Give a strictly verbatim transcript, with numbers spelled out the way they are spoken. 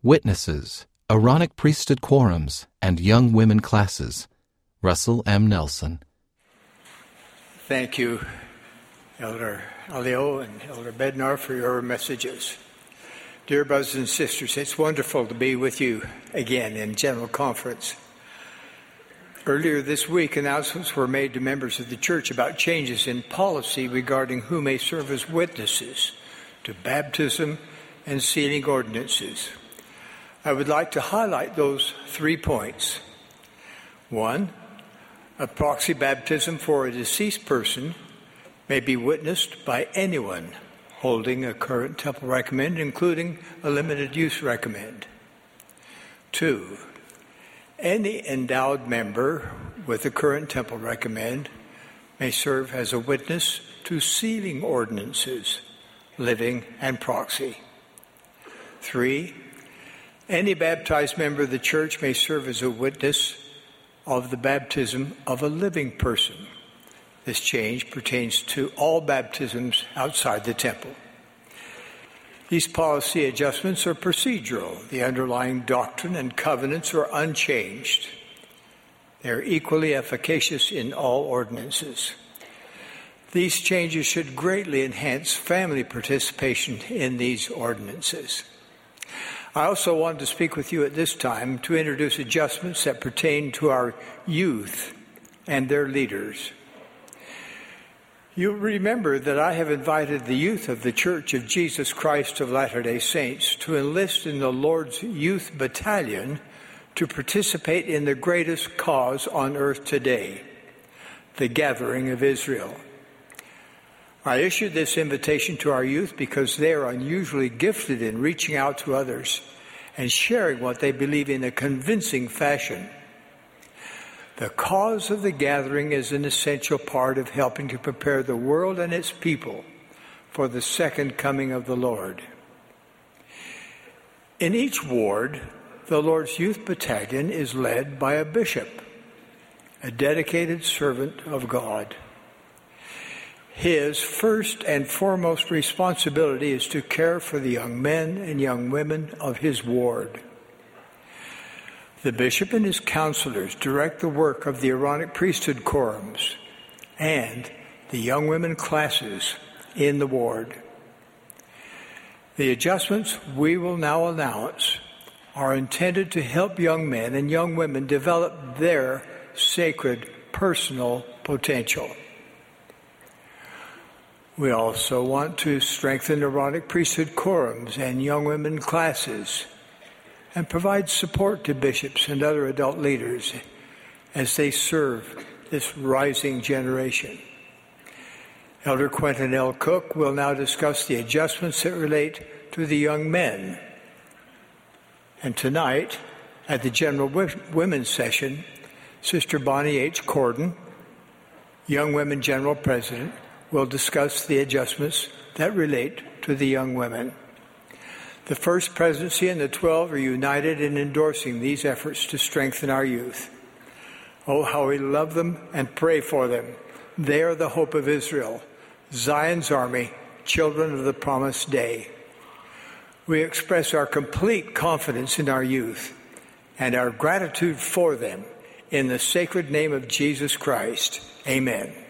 Witnesses, Aaronic Priesthood Quorums, and Young Women Classes. Russell M. Nelson. Thank you, Elder Alio and Elder Bednar, for your messages. Dear brothers and sisters, it's wonderful to be with you again in General Conference. Earlier this week, announcements were made to members of the church about changes in policy regarding who may serve as witnesses to baptism and sealing ordinances. I would like to highlight those three points. One, a proxy baptism for a deceased person may be witnessed by anyone holding a current temple recommend, including a limited use recommend. Two, any endowed member with a current temple recommend may serve as a witness to sealing ordinances, living and proxy. Three, any baptized member of the church may serve as a witness of the baptism of a living person. This change pertains to all baptisms outside the temple. These policy adjustments are procedural. The underlying doctrine and covenants are unchanged. They are equally efficacious in all ordinances. These changes should greatly enhance family participation in these ordinances. I also wanted to speak with you at this time to introduce adjustments that pertain to our youth and their leaders. You'll remember that I have invited the youth of the Church of Jesus Christ of Latter-day Saints to enlist in the Lord's Youth Battalion to participate in the greatest cause on earth today, the gathering of Israel. I issued this invitation to our youth because they are unusually gifted in reaching out to others and sharing what they believe in a convincing fashion. The cause of the gathering is an essential part of helping to prepare the world and its people for the second coming of the Lord. In each ward, the Lord's Youth Battalion is led by a bishop, a dedicated servant of God. His first and foremost responsibility is to care for the young men and young women of his ward. The bishop and his counselors direct the work of the Aaronic Priesthood Quorums and the young women classes in the ward. The adjustments we will now announce are intended to help young men and young women develop their sacred personal potential. We also want to strengthen Aaronic Priesthood Quorums and young women classes and provide support to bishops and other adult leaders as they serve this rising generation. Elder Quentin L. Cook will now discuss the adjustments that relate to the young men. And tonight, at the General Women's Session, Sister Bonnie H. Corden, Young Women General President, will discuss the adjustments that relate to the young women. The First Presidency and the Twelve are united in endorsing these efforts to strengthen our youth. Oh, how we love them and pray for them. They are the hope of Israel, Zion's army, children of the promised day. We express our complete confidence in our youth and our gratitude for them in the sacred name of Jesus Christ. Amen.